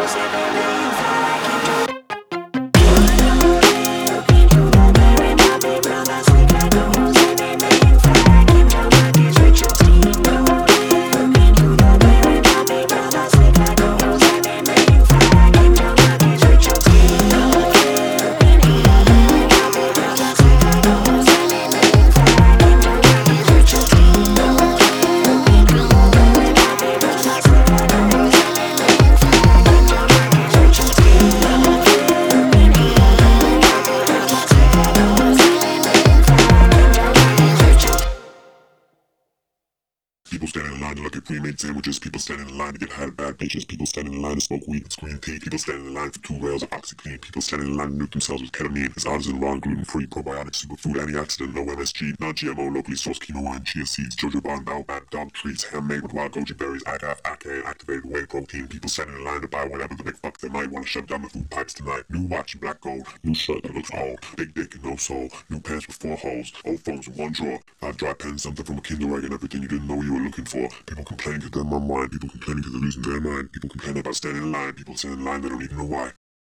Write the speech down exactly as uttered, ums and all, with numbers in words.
People standing in line to look at pre-made sandwiches. People standing in line to get high to bad bitches. People standing in line to smoke weed and scream tea. People standing in line for two rails of OxyClean. People standing in line to nuke themselves with ketamine. It's artisan, raw, gluten-free, probiotic, superfood, antioxidant, no M S G, non-G M O, locally sourced quinoa and chia seeds, jojoba, baobab, dog treats, handmade with wild goji berries, agave, aka, activated whey protein. People standing in line to buy whatever the big fuck they might want to shove down the food pipes tonight. New watch in black gold, new shirt that looks old, big dick and no soul, new pants with four holes, old phones in one drawer, five dry pens, something from a Kinder Egg and everything you didn't know you were looking for. People complaining because they're mum wine, people complaining because they're losing their mind, people complaining about standing in line, people standing in line they don't even know why.